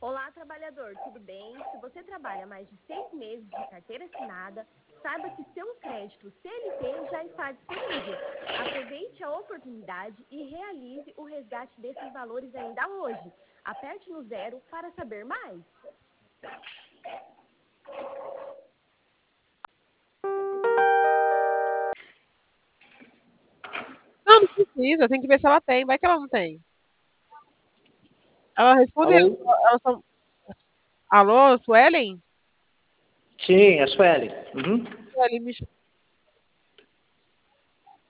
Olá, trabalhador, tudo bem? Se você trabalha mais de 6 meses de carteira assinada, saiba que seu crédito CLT já está disponível. Aproveite a oportunidade e realize o resgate desses valores ainda hoje. Aperte no 0 para saber mais. Não precisa, tem que ver se ela tem. Vai que ela não tem. Ela respondeu. Alô? Alô, Suelen? Sim, é Sueli. Uhum. Suelen,